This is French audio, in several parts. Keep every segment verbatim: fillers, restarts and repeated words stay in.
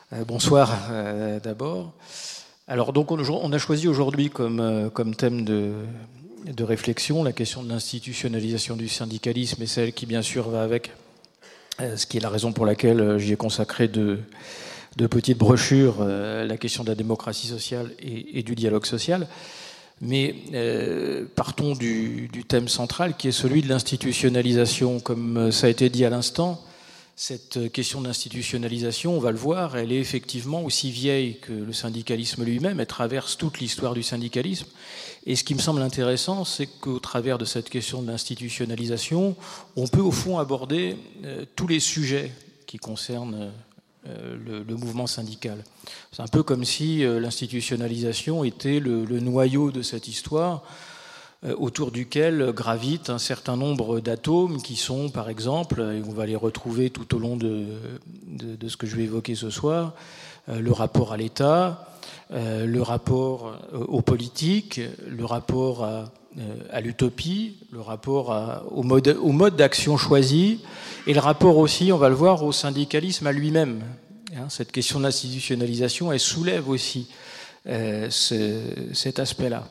Euh, bonsoir euh, d'abord. Alors donc on, on a choisi aujourd'hui comme, euh, comme thème de, de réflexion la question de l'institutionnalisation du syndicalisme et celle qui bien sûr va avec, euh, ce qui est la raison pour laquelle euh, j'y ai consacré deux, deux petites brochures, euh, la question de la démocratie sociale et, et du dialogue social. Mais euh, partons du, du thème central qui est celui de l'institutionnalisation. Comme ça a été dit à l'instant, cette question d'institutionnalisation, on va le voir, elle est effectivement aussi vieille que le syndicalisme lui-même, elle traverse toute l'histoire du syndicalisme. Et ce qui me semble intéressant, c'est qu'au travers de cette question de l'institutionnalisation, on peut au fond aborder euh, tous les sujets qui concernent euh, le, le mouvement syndical. C'est un peu comme si euh, l'institutionnalisation était le, le noyau de cette histoire, autour duquel gravitent un certain nombre d'atomes qui sont, par exemple, et on va les retrouver tout au long de, de, de ce que je vais évoquer ce soir, euh, le rapport à l'État, euh, le rapport aux politiques, le rapport à, euh, à l'utopie, le rapport à, au mode, au mode d'action choisi, et le rapport aussi, on va le voir, au syndicalisme à lui-même. Hein, cette question d'institutionnalisation, elle soulève aussi euh, ce, cet aspect-là.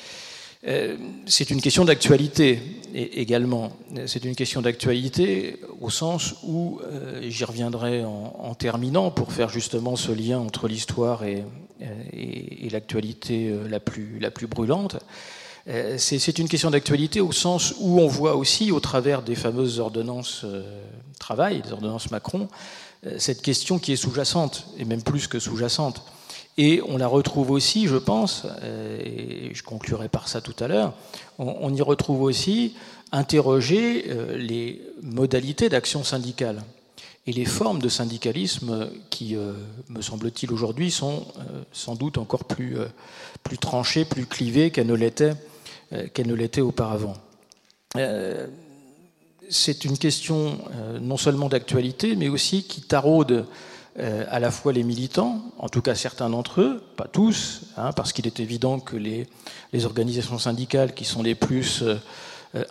C'est une question d'actualité également. C'est une question d'actualité au sens où, euh, j'y reviendrai en, en terminant pour faire justement ce lien entre l'histoire et, et, et l'actualité la plus, la plus brûlante. C'est, c'est une question d'actualité au sens où on voit aussi, au travers des fameuses ordonnances euh, travail, des ordonnances Macron, euh, cette question qui est sous-jacente, et même plus que sous-jacente. Et on la retrouve aussi, je pense, et je conclurai par ça tout à l'heure, on, on y retrouve aussi interroger les modalités d'action syndicale et les formes de syndicalisme qui, me semble-t-il, aujourd'hui sont sans doute encore plus, plus tranchées, plus clivées qu'elles ne l'étaient, qu'elles ne l'étaient auparavant. C'est une question non seulement d'actualité, mais aussi qui taraude Euh, à la fois les militants, en tout cas certains d'entre eux, pas tous, hein, parce qu'il est évident que les, les organisations syndicales qui sont les plus euh,